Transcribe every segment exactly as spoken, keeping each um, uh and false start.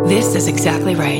This is exactly right.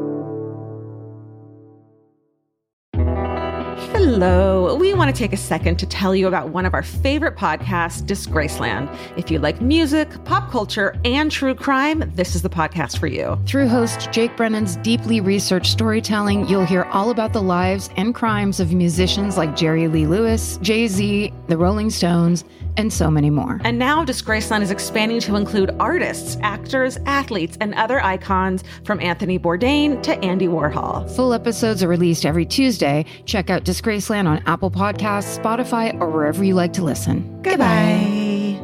Hello. We want to take a second to tell you about one of our favorite podcasts, Disgraceland. If you like music, pop culture, and true crime, this is the podcast for you. Through host Jake Brennan's deeply researched storytelling, you'll hear all about the lives and crimes of musicians like Jerry Lee Lewis, Jay-Z, the Rolling Stones, and so many more. And now Disgraceland is expanding to include artists, actors, athletes, and other icons from Anthony Bourdain to Andy Warhol. Full episodes are released every Tuesday. Check out Disgraceland on Apple Podcasts, Spotify, or wherever you like to listen. Goodbye. Goodbye.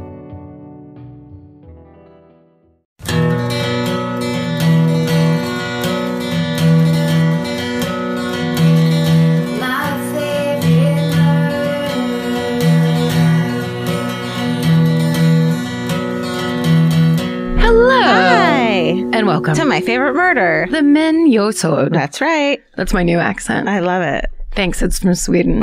And welcome to My Favorite Murder. The Men Yosod. That's right. That's my new accent. I love it. Thanks. It's from Sweden.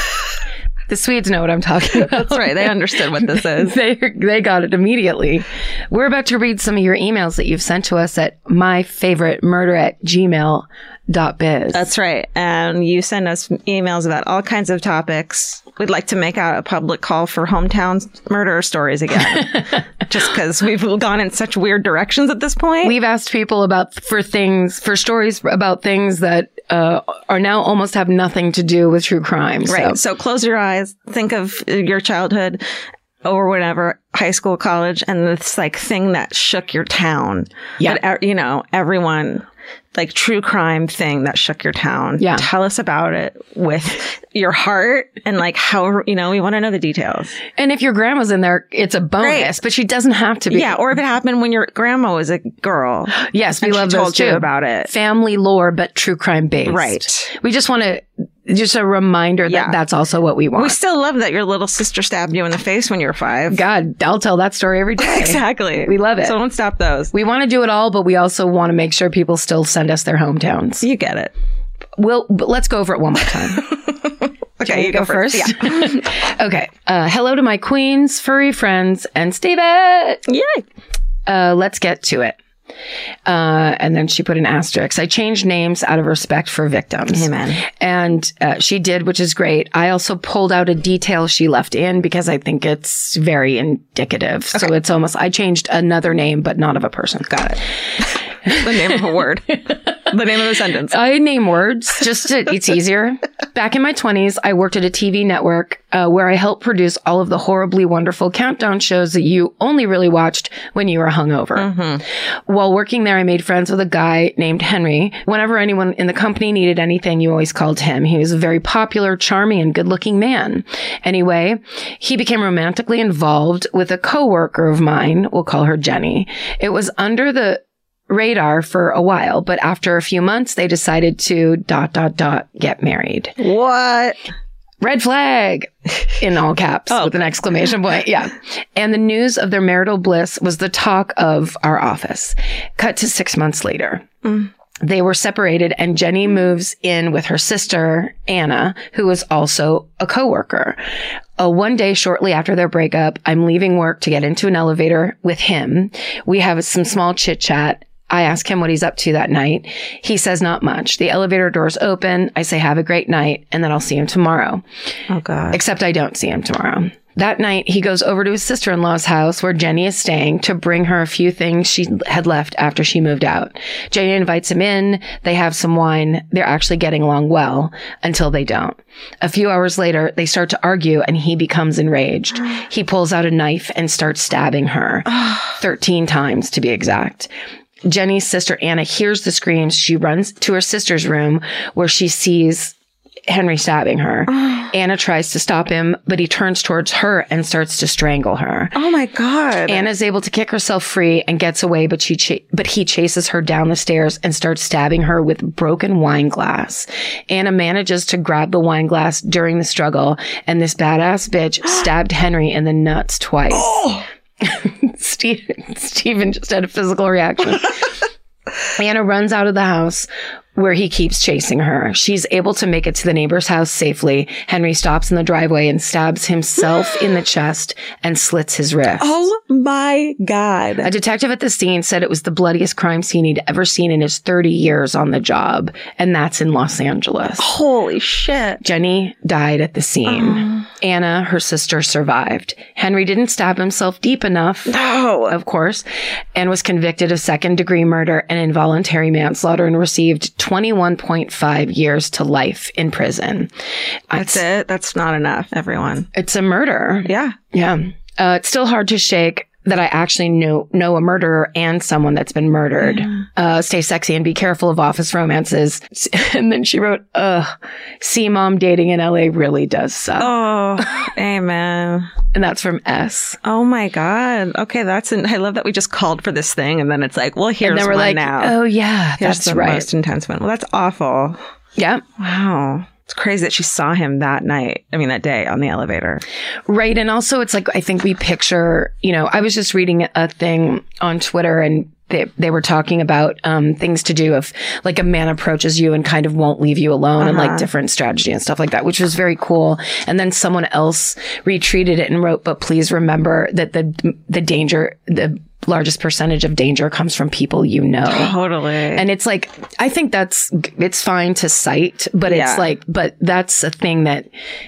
The Swedes know what I'm talking about. That's right. They understood what this is. they they got it immediately. We're about to read some of your emails that you've sent to us at myfavoritemurder at gmail dot biz. That's right. And you send us emails about all kinds of topics. We'd like to make out a public call for hometown murder stories again. Just because we've gone in such weird directions at this point. We've asked people about for things, for stories about things that uh, are now almost have nothing to do with true crime. Right. So. so close your eyes. Think of your childhood or whatever, high school, college, and this like thing that shook your town. Yeah. But, you know, everyone... like true crime thing that shook your town. Yeah. Tell us about it with your heart and like how, you know, we want to know the details. And if your grandma's in there, it's a bonus, Great. But she doesn't have to be. Yeah. Or if it happened when your grandma was a girl. Yes. We and love she those told too. you about it. Family lore, but true crime based. Right. We just want to, just a reminder that yeah. that's also what we want. We still love that your little sister stabbed you in the face when you were five. God, I'll tell that story every day. Exactly. We love it. So don't stop those. We want to do it all, but we also want to make sure people still send us their hometowns. You get it. We'll, but let's go over it one more time. Okay, you, you go, go first. first? Yeah. Okay. Uh, hello to my queens, furry friends, and Steven. Yay. Uh, let's get to it. Uh, and then she put an asterisk. I changed names out of respect for victims. Amen. And uh, she did, which is great. I also pulled out a detail she left in because I think it's very indicative. Okay. So it's almost, I changed another name, but not of a person. Got it. The name of a word. The name of a sentence. I name words just to, it's easier. Back in my twenties, I worked at a T V network uh, where I helped produce all of the horribly wonderful countdown shows that you only really watched when you were hungover. Mm-hmm. While working there, I made friends with a guy named Henry. Whenever anyone in the company needed anything, you always called him. He was a very popular, charming, and good-looking man. Anyway, he became romantically involved with a coworker of mine. We'll call her Jenny. It was under the radar for a while, but after a few months, they decided to dot, dot, dot, get married. What? Red flag in all caps oh. with an exclamation point. Yeah. And the news of their marital bliss was the talk of our office. Cut to six months later. Mm. They were separated and Jenny moves in with her sister, Anna, who is also a coworker. Uh, one day shortly after their breakup, I'm leaving work to get into an elevator with him. We have some small chit chat. I ask him what he's up to that night. He says not much. The elevator doors open. I say, have a great night. And then I'll see him tomorrow. Oh, God. Except I don't see him tomorrow. That night, he goes over to his sister-in-law's house where Jenny is staying to bring her a few things she had left after she moved out. Jenny invites him in. They have some wine. They're actually getting along well until they don't. A few hours later, they start to argue and he becomes enraged. He pulls out a knife and starts stabbing her. thirteen times to be exact. Jenny's sister, Anna, hears the screams. She runs to her sister's room where she sees Henry stabbing her. Oh. Anna tries to stop him, but he turns towards her and starts to strangle her. Oh my God. Anna's able to kick herself free and gets away, but she ch- but he chases her down the stairs and starts stabbing her with broken wine glass. Anna manages to grab the wine glass during the struggle, and this badass bitch stabbed Henry in the nuts twice. Oh. Steve, Steven just had a physical reaction. Anna runs out of the house where he keeps chasing her. She's able to make it to the neighbor's house safely. Henry stops in the driveway and stabs himself in the chest and slits his wrist. Oh my God. A detective at the scene said it was the bloodiest crime scene he'd ever seen in his thirty years on the job. And that's in Los Angeles. Holy shit. Jenny died at the scene. Oh. Anna, her sister, survived. Henry didn't stab himself deep enough. No. Of course, and was convicted of second degree murder and involuntary manslaughter and received twenty-one point five years to life in prison. That's it's, it. That's not enough, everyone. It's a murder. Yeah. Yeah. Uh, it's still hard to shake that I actually know know a murderer and someone that's been murdered. Yeah. Uh, stay sexy and be careful of office romances. And then she wrote, ugh, see mom dating in L A really does suck. Oh, amen. And that's from S. Oh my God. Okay, that's an, I love that we just called for this thing and then it's like, well, here's and then we're one like, now. Oh yeah, here's that's the right. most intense one. Well, that's awful. Yeah. Wow. It's crazy that she saw him that night. I mean, that day on the elevator. Right. And also it's like, I think we picture, you know, I was just reading a thing on Twitter and they, they were talking about um, things to do if like a man approaches you and kind of won't leave you alone uh-huh. and like different strategy and stuff like that, which was very cool. And then someone else retweeted it and wrote, but please remember that the, the danger, the largest percentage of danger comes from people you know. Totally. And it's like, I think that's, it's fine to cite, but yeah. it's like, but that's a thing that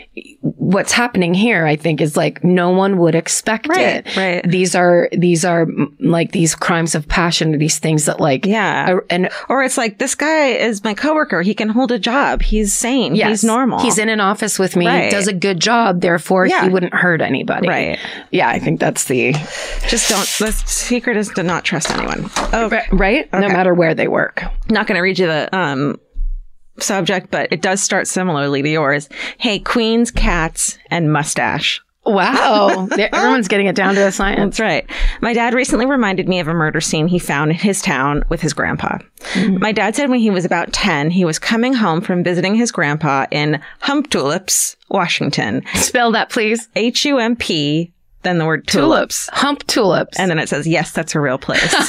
what's happening here, I think, is like no one would expect right, it. Right. These are, these are like these crimes of passion, these things that like, yeah. Are, and, or it's like, this guy is my coworker. He can hold a job. He's sane. Yes, he's normal. He's in an office with me, right. does a good job. Therefore, yeah. he wouldn't hurt anybody. Right. Yeah. I think that's the, just don't, the secret is to not trust anyone. Oh, right. Okay. No matter where they work. Not going to read you the, um, subject, but it does start similarly to yours. Hey, queens, cats, and mustache. Wow. Everyone's getting it down to a science. That's right. My dad recently reminded me of a murder scene he found in his town with his grandpa. Mm-hmm. My dad said when he was about ten, he was coming home from visiting his grandpa in Hump Tulips, Washington. Spell that, please. H U M P, then the word tulips. tulips. Hump Tulips. And then it says, yes, that's a real place.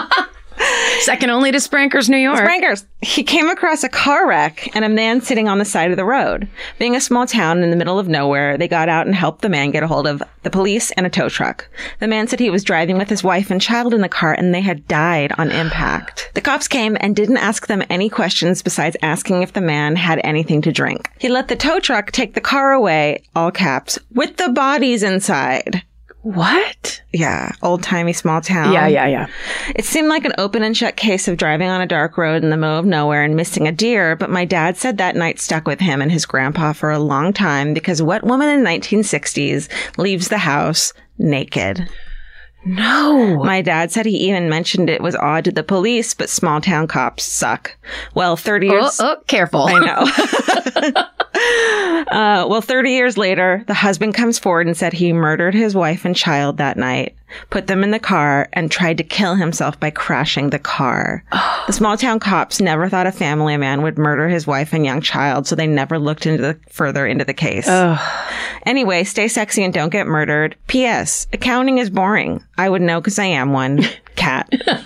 Second only to Sprankers, New York. Sprankers. He came across a car wreck and a man sitting on the side of the road. Being a small town in the middle of nowhere, they got out and helped the man get a hold of the police and a tow truck. The man said he was driving with his wife and child in the car and they had died on impact. The cops came and didn't ask them any questions besides asking if the man had anything to drink. He let the tow truck take the car away, all caps, with the bodies inside. What? Yeah. Old-timey small town. Yeah, yeah, yeah. It seemed like an open and shut case of driving on a dark road in the middle of nowhere and missing a deer, but my dad said that night stuck with him and his grandpa for a long time because what woman in the nineteen sixties leaves the house naked? No. My dad said he even mentioned it was odd to the police, but small town cops suck. Well, thirty years... Oh, oh careful. I know. Uh, well, thirty years later, the husband comes forward and said he murdered his wife and child that night, put them in the car, and tried to kill himself by crashing the car. Oh. The small town cops never thought a family man would murder his wife and young child, so they never looked into the, further into the case. Oh. Anyway, stay sexy and don't get murdered. P S. Accounting is boring. I would know because I am one. Cat.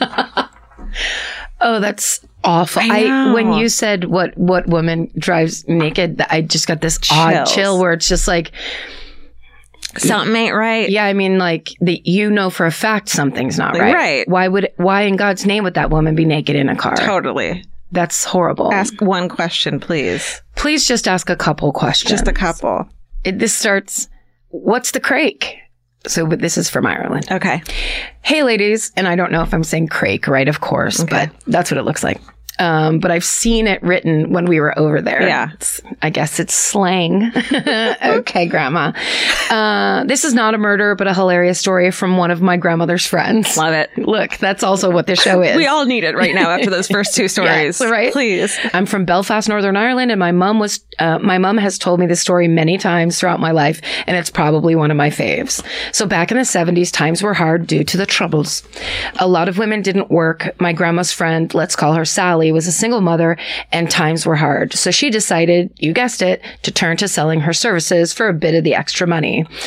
Oh, that's awful. I, I when you said what what woman drives naked, I just got this Chills. odd chill where it's just like something ain't right. Yeah, I mean, like the you know for a fact something's not right. Right. Why would why in God's name would that woman be naked in a car? Totally. That's horrible. Ask one question, please. Please just ask a couple questions. Just a couple. It, this starts. What's the crake? So, but this is from Ireland. Okay. Hey, ladies. And I don't know if I'm saying crake, right? Of course. Okay. But that's what it looks like. Um, but I've seen it written when we were over there. Yeah. It's, I guess it's slang. Okay, Grandma. Uh, this is not a murder, but a hilarious story from one of my grandmother's friends. Love it. Look, that's also what this show is. We all need it right now after those first two stories. Yes, right? Please. I'm from Belfast, Northern Ireland, and my mom was, uh, my mom has told me this story many times throughout my life, and it's probably one of my faves. So back in the seventies, times were hard due to the Troubles. A lot of women didn't work. My grandma's friend, let's call her Sally, was a single mother and times were hard. So she decided, you guessed it, to turn to selling her services for a bit of the extra money.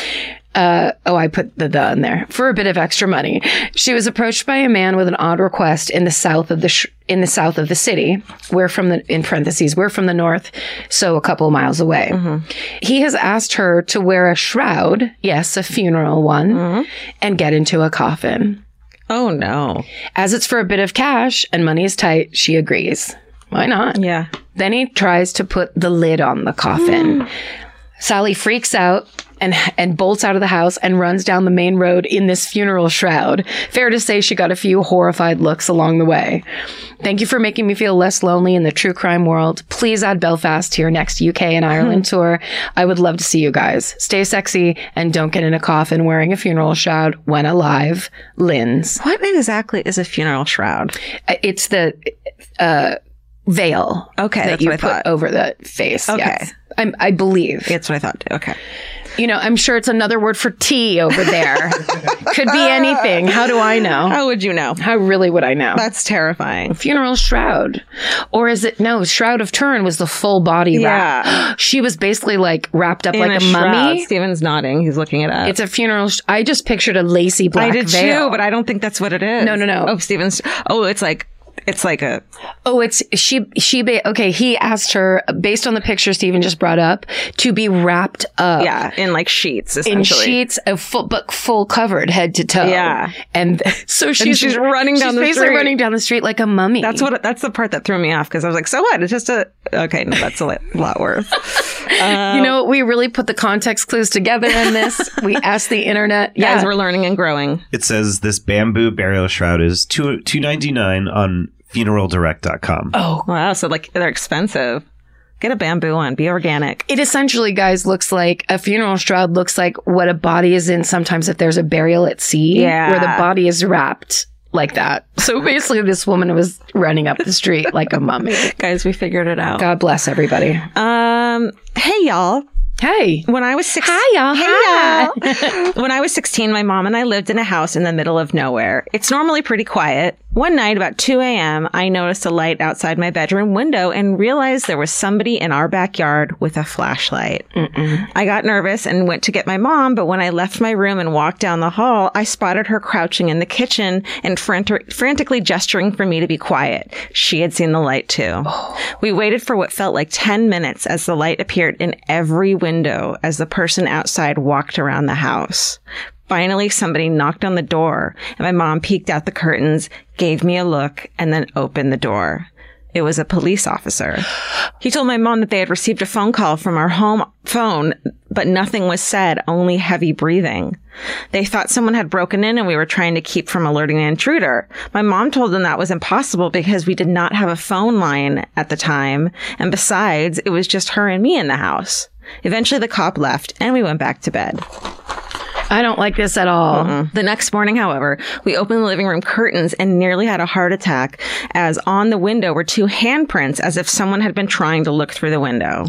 Uh, oh, I put the the in there for a bit of extra money. She was approached by a man with an odd request in the south of the sh- in the south of the city. We're from the in parentheses. We're from the north, so a couple of miles away. Mm-hmm. He has asked her to wear a shroud, yes, a funeral one, mm-hmm. and get into a coffin. Oh no! As it's for a bit of cash and money is tight, she agrees. Why not? Yeah. Then he tries to put the lid on the coffin. Mm. Sally freaks out and and bolts out of the house and runs down the main road in this funeral shroud. Fair to say she got a few horrified looks along the way. Thank you for making me feel less lonely in the true crime world. Please add Belfast to your next U K and Ireland tour. I would love to see you guys. Stay sexy and don't get in a coffin wearing a funeral shroud when alive. Lynn's. What exactly is a funeral shroud? It's the uh, veil. Okay, that that's you what I put thought. over the face. Okay. Yes. I, I believe. That's what I thought too. Okay. You know, I'm sure it's another word for tea over there. Could be anything. How do I know? How would you know? How really would I know? That's terrifying. Funeral shroud. Or is it, no, Shroud of Turin was the full body wrap. Yeah. She was basically like wrapped up In like a, a mummy. shroud. Steven's nodding. He's looking it up. It's a funeral. Sh- I just pictured a lacy black I did veil. too, but I don't think that's what it is. No, no, no. Oh, Steven's. Oh, it's like, it's like a. Oh, it's she. She. Ba- okay, he asked her, based on the picture Stephen just brought up, to be wrapped up. Yeah, in like sheets, in essentially. sheets, a full, but full covered head to toe. Yeah, and so she's, and she's running down she's the basically street, running down the street like a mummy. That's what. That's the part that threw me off because I was like, so what? It's just a. Okay, no, that's a lot, lot worse. Um, you know, we really put the context clues together in this. We asked the internet. Yeah, Guys, we're learning and growing. It says this bamboo burial shroud is two two ninety nine on funeral direct dot com. Oh, wow. So, like, they're expensive. Get a bamboo one. Be organic. It essentially, guys, looks like a funeral shroud looks like what a body is in sometimes if there's a burial at sea. Yeah. Where the body is wrapped like that. So basically, this woman was running up the street like a mummy. Guys, we figured it out. God bless everybody. Um, hey, y'all. Hey. When I was sixteen, Hi, y'all. Hey, Hi. y'all. When I was sixteen, my mom and I lived in a house in the middle of nowhere. It's normally pretty quiet. One night, about two a.m., I noticed a light outside my bedroom window and realized there was somebody in our backyard with a flashlight. Mm-mm. I got nervous and went to get my mom, but when I left my room and walked down the hall, I spotted her crouching in the kitchen and frantic- frantically gesturing for me to be quiet. She had seen the light too. Oh. We waited for what felt like ten minutes as the light appeared in every window as the person outside walked around the house. Finally, somebody knocked on the door, and my mom peeked out the curtains, gave me a look, and then opened the door. It was a police officer. He told my mom that they had received a phone call from our home phone, but nothing was said, only heavy breathing. They thought someone had broken in and we were trying to keep from alerting an intruder. My mom told them that was impossible because we did not have a phone line at the time, and besides, it was just her and me in the house. Eventually, the cop left, and we went back to bed. I don't like this at all. Mm-mm. The next morning, however, we opened the living room curtains and nearly had a heart attack as on the window were two handprints as if someone had been trying to look through the window.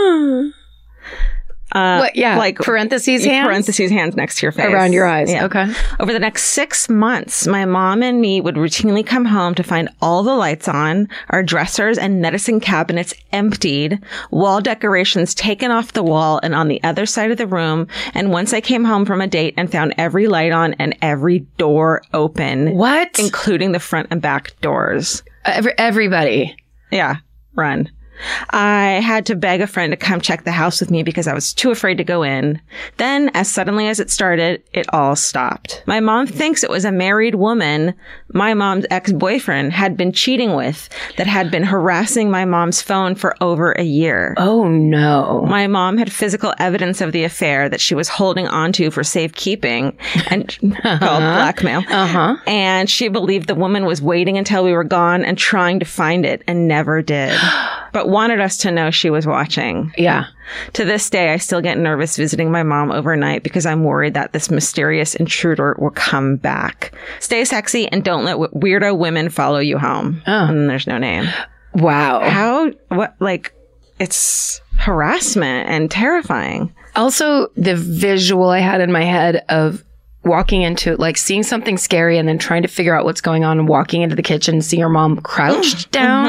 Uh, what, yeah, like parentheses hands? Parentheses hands next to your face. Around your eyes. Yeah. Okay. Over the next six months, my mom and me would routinely come home to find all the lights on, our dressers and medicine cabinets emptied, wall decorations taken off the wall and on the other side of the room. And once I came home from a date and found every light on and every door open. What? Including the front and back doors. Every, everybody. Yeah. Run. I had to beg a friend to come check the house with me because I was too afraid to go in. Then, as suddenly as it started, it all stopped. My mom thinks it was a married woman my mom's ex-boyfriend had been cheating with that had been harassing my mom's phone for over a year. Oh, no. My mom had physical evidence of the affair that she was holding onto for safekeeping and uh-huh. called blackmail. Uh-huh. And she believed the woman was waiting until we were gone and trying to find it and never did. But wanted us to know she was watching. Yeah. To this day, I still get nervous visiting my mom overnight because I'm worried that this mysterious intruder will come back. Stay sexy and don't let w- weirdo women follow you home. Oh. And there's no name. Wow. How, what, like, it's harassment and terrifying. Also, the visual I had in my head of walking into, like, seeing something scary and then trying to figure out what's going on and walking into the kitchen and see your mom crouched down Mm-hmm.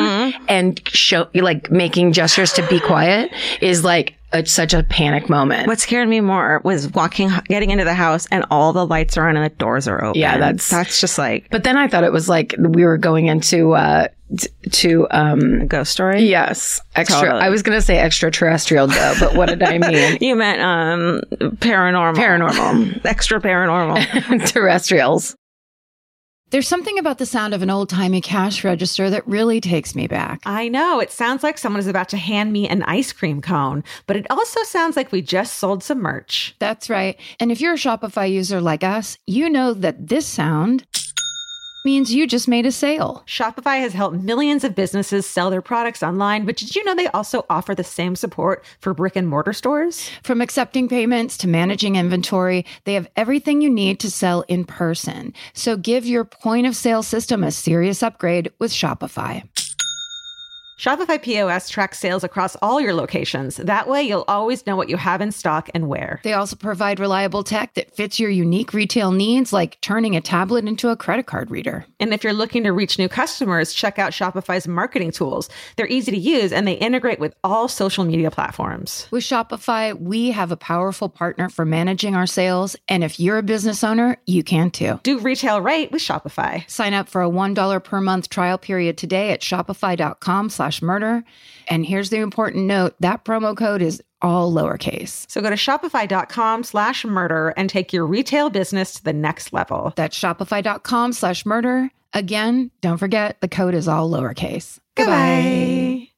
and show like making gestures to be quiet is like a, such a panic moment. What scared me more was walking, getting into the house and all the lights are on and the doors are open. Yeah, that's that's just like. But then I thought it was like we were going into uh, t- to um, a ghost story. Yes, extra. Totally. I was gonna say extraterrestrial though, but what did I mean? You meant um, paranormal. Paranormal, extra paranormal, terrestrials. There's something about the sound of an old-timey cash register that really takes me back. I know. It sounds like someone is about to hand me an ice cream cone, but it also sounds like we just sold some merch. That's right. And if you're a Shopify user like us, you know that this sound means you just made a sale. Shopify has helped millions of businesses sell their products online, but did you know they also offer the same support for brick and mortar stores? From accepting payments to managing inventory, they have everything you need to sell in person. So give your point of sale system a serious upgrade with Shopify. Shopify P O S tracks sales across all your locations. That way, you'll always know what you have in stock and where. They also provide reliable tech that fits your unique retail needs, like turning a tablet into a credit card reader. And if you're looking to reach new customers, check out Shopify's marketing tools. They're easy to use, and they integrate with all social media platforms. With Shopify, we have a powerful partner for managing our sales. And if you're a business owner, you can too. Do retail right with Shopify. Sign up for a one dollar per month trial period today at shopify.com slash murder. And here's the important note, that promo code is all lowercase. So go to shopify.com slash murder and take your retail business to the next level. That's shopify.com slash murder. Again, don't forget, the code is all lowercase. Goodbye.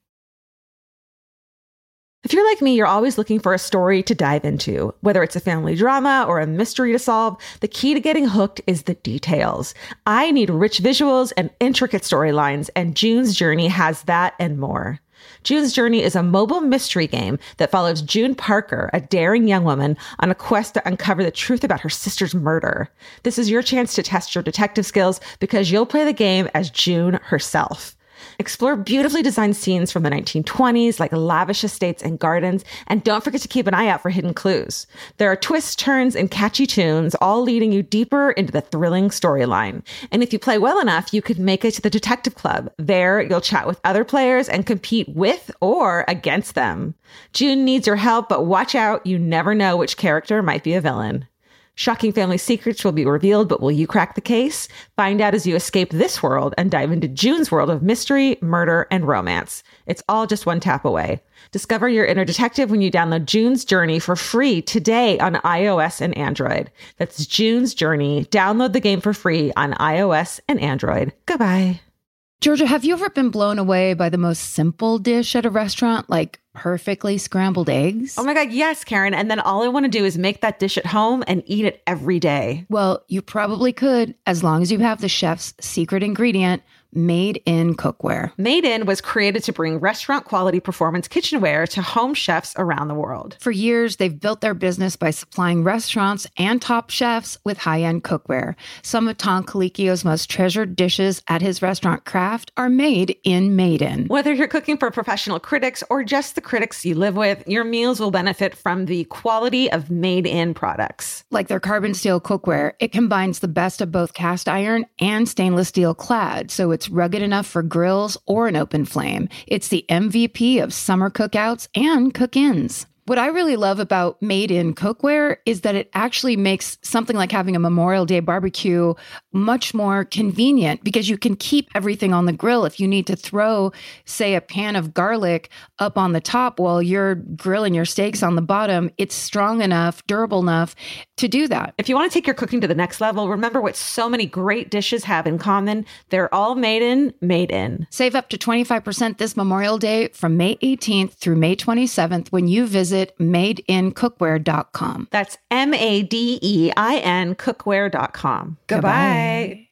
If you're like me, you're always looking for a story to dive into. Whether it's a family drama or a mystery to solve, the key to getting hooked is the details. I need rich visuals and intricate storylines, and June's Journey has that and more. June's Journey is a mobile mystery game that follows June Parker, a daring young woman, on a quest to uncover the truth about her sister's murder. This is your chance to test your detective skills because you'll play the game as June herself. Explore beautifully designed scenes from the nineteen twenties, like lavish estates and gardens, and don't forget to keep an eye out for hidden clues. There are twists, turns, and catchy tunes, all leading you deeper into the thrilling storyline. And if you play well enough, you could make it to the Detective Club. There, you'll chat with other players and compete with or against them. June needs your help, but watch out, you never know which character might be a villain. Shocking family secrets will be revealed, but will you crack the case? Find out as you escape this world and dive into June's world of mystery, murder, and romance. It's all just one tap away. Discover your inner detective when you download June's Journey for free today on iOS and Android. That's June's Journey. Download the game for free on iOS and Android. Goodbye. Georgia, have you ever been blown away by the most simple dish at a restaurant, like perfectly scrambled eggs? Oh my God, yes, Karen. And then all I want to do is make that dish at home and eat it every day. Well, you probably could, as long as you have the chef's secret ingredient, Made in Cookware. Made In was created to bring restaurant quality performance kitchenware to home chefs around the world. For years, they've built their business by supplying restaurants and top chefs with high-end cookware. Some of Tom Colicchio's most treasured dishes at his restaurant Craft are made in Made In. Whether you're cooking for professional critics or just the critics you live with, your meals will benefit from the quality of Made In products. Like their carbon steel cookware, it combines the best of both cast iron and stainless steel clad, so it's rugged enough for grills or an open flame. It's the M V P of summer cookouts and cook-ins. What I really love about Made in Cookware is that it actually makes something like having a Memorial Day barbecue much more convenient because you can keep everything on the grill. If you need to throw, say, a pan of garlic up on the top while you're grilling your steaks on the bottom, it's strong enough, durable enough to do that. If you want to take your cooking to the next level, remember what so many great dishes have in common. They're all made in, made in. Save up to twenty-five percent this Memorial Day from May eighteenth through May twenty-seventh when you visit made in cookware dot com. That's M A D E I N cookware dot com. Goodbye.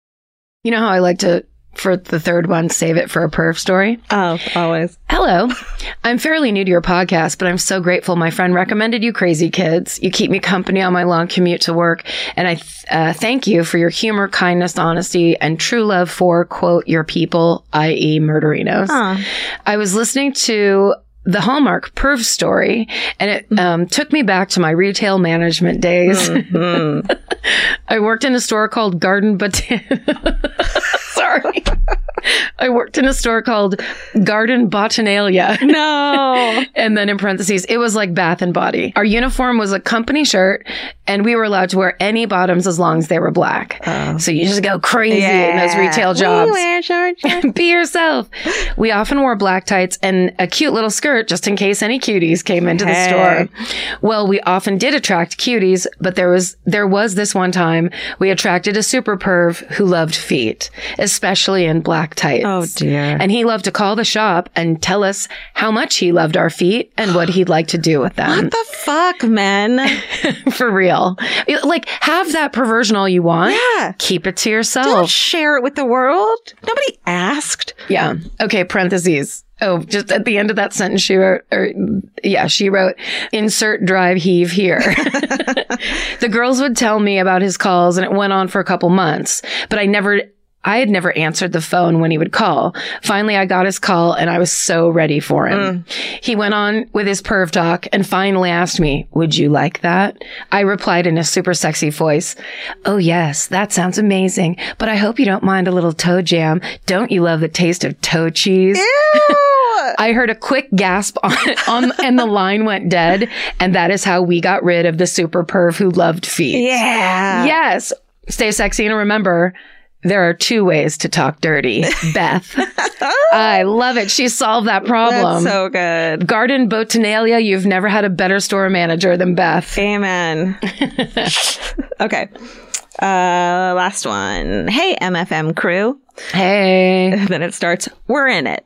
You know how I like to, for the third one, save it for a perv story? Oh, always. Hello. I'm fairly new to your podcast, but I'm so grateful my friend recommended you Crazy Kids. You keep me company on my long commute to work, and I th- uh, thank you for your humor, kindness, honesty, and true love for, quote, your people, that is. Murderinos. Huh. I was listening to the Hallmark Perv story, and it um, took me back to my retail management days. Mm-hmm. I worked in a store called Garden Botanical. Sorry. I worked in a store called Garden Botanalia. No. And then in parentheses, it was like Bath and Body. Our uniform was a company shirt, and we were allowed to wear any bottoms as long as they were black. Oh. So you just go crazy Yeah. in those retail jobs. We wear short shorts. Be yourself. We often wore black tights and a cute little skirt just in case any cuties came into the Hey. store. Well, we often did attract cuties, but there was there was this one time we attracted a super perv who loved feet, especially in black tights. Oh, dear. And he loved to call the shop and tell us how much he loved our feet and what he'd like to do with them. What the fuck, men? For real. Like, have that perversion all you want. Yeah. Keep it to yourself. Don't share it with the world. Nobody asked. Yeah. Okay, parentheses. Oh, just at the end of that sentence, she wrote, or yeah, she wrote, insert drive heave here. The girls would tell me about his calls, and it went on for a couple months, but I never, I had never answered the phone when he would call. Finally, I got his call, and I was so ready for him. Mm. He went on with his perv talk and finally asked me, would you like that? I replied in a super sexy voice, oh, yes, that sounds amazing, but I hope you don't mind a little toe jam. Don't you love the taste of toe cheese? Ew. I heard a quick gasp on, on and the line went dead. And that is how we got rid of the super perv who loved feet. Yeah. Yes. Stay sexy and remember, there are two ways to talk dirty. Beth. I love it. She solved that problem. That's so good. Garden Botanalia, you've never had a better store manager than Beth. Amen. Okay. Uh, last one. Hey, M F M crew. Hey. Then it starts, we're in it.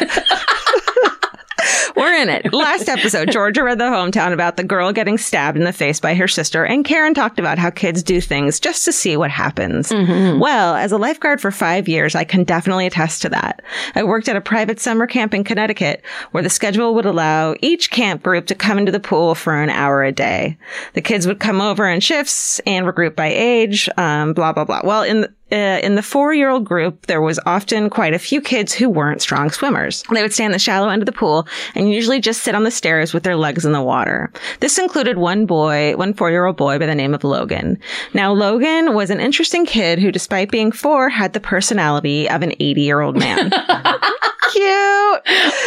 We're in it. Last episode, Georgia read the hometown about the girl getting stabbed in the face by her sister, and Karen talked about how kids do things just to see what happens. Mm-hmm. Well, as a lifeguard for five years, I can definitely attest to that. I worked at a private summer camp in Connecticut where the schedule would allow each camp group to come into the pool for an hour a day. The kids would come over in shifts and were grouped by age, um, blah, blah, blah. Well, in the Uh, in the four-year-old group, there was often quite a few kids who weren't strong swimmers. They would stay in the shallow end of the pool and usually just sit on the stairs with their legs in the water. This included one boy, one four-year-old boy by the name of Logan. Now, Logan was an interesting kid who, despite being four, had the personality of an eighty-year-old man. Cute.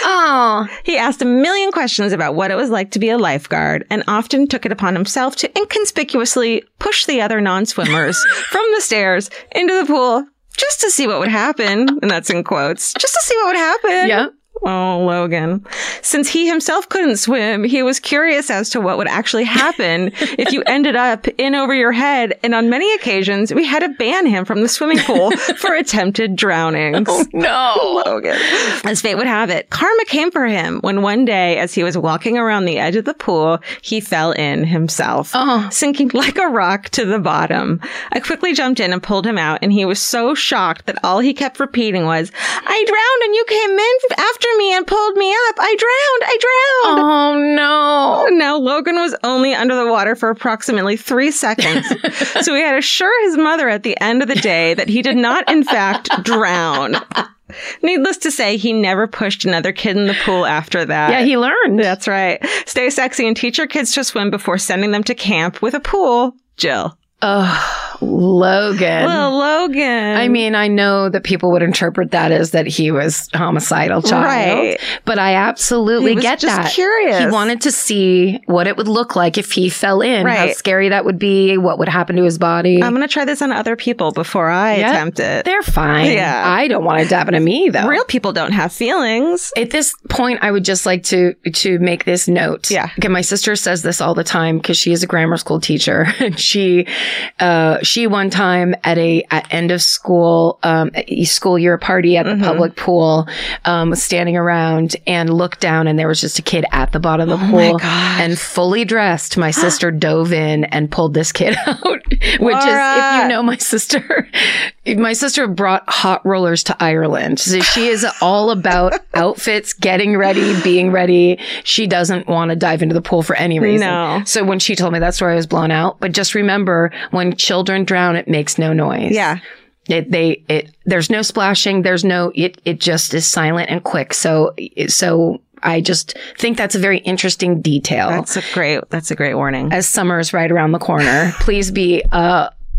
Oh. He asked a million questions about what it was like to be a lifeguard and often took it upon himself to inconspicuously push the other non-swimmers from the stairs into the pool just to see what would happen. And that's in quotes. Just to see what would happen. Yeah. Oh, Logan. Since he himself couldn't swim, he was curious as to what would actually happen if you ended up in over your head. And on many occasions, we had to ban him from the swimming pool for attempted drownings. Oh, no. Logan. As fate would have it, karma came for him when one day, as he was walking around the edge of the pool, he fell in himself, Oh. sinking like a rock to the bottom. I quickly jumped in and pulled him out, and he was so shocked that all he kept repeating was, I drowned and you came in after me and pulled me up. I drowned. I drowned. Oh, no. Now, Logan was only under the water for approximately three seconds. So he had to assure his mother at the end of the day that he did not, in fact, drown. Needless to say, he never pushed another kid in the pool after that. Yeah, he learned. That's right. Stay sexy and teach your kids to swim before sending them to camp with a pool. Jill. Oh, Logan. Little Logan. I mean, I know that people would interpret that as that he was a homicidal child. Right. But I absolutely He was get just that. curious. He wanted to see what it would look like if he fell in, how Right. scary that would be, what would happen to his body. I'm going to try this on other people before I Yeah. attempt it. They're fine. Yeah. I don't want it to happen to me, though. Real people don't have feelings. At this point, I would just like to to make this note. Yeah. Okay, my sister says this all the time because she is a grammar school teacher. And she, uh, she one time at a at end of school, um, a school year party at the Mm-hmm. public pool, um, was standing around and looked down, and there was just a kid at the bottom of the Oh pool, my gosh. and fully dressed. My sister dove in and pulled this kid out, which is, if you Laura. know my sister, my sister brought hot rollers to Ireland. So she is all about outfits, getting ready, being ready. She doesn't want to dive into the pool for any reason. No. So when she told me that story, I was blown out. But just remember, when children drown, it makes no noise. Yeah. It, they, it, there's no splashing. There's no, it, it just is silent and quick. So, so I just think that's a very interesting detail. That's a great, that's a great warning. As summer is right around the corner, please be, uh,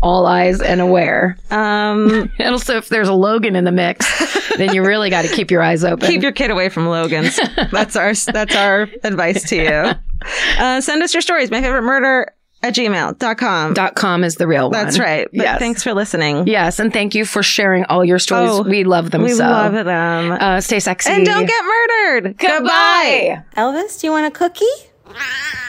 all eyes and aware. Um, And also, if there's a Logan in the mix, then you really got to keep your eyes open. keep your kid away from Logans. That's our that's our advice to you. Uh, send us your stories. My favorite murder at gmail dot com. Dot com is the real one. That's right. But Yes. thanks for listening. Yes, and thank you for sharing all your stories. Oh, we love them We so. love them. Uh, stay sexy. and don't get murdered. Goodbye. Elvis, do you want a cookie?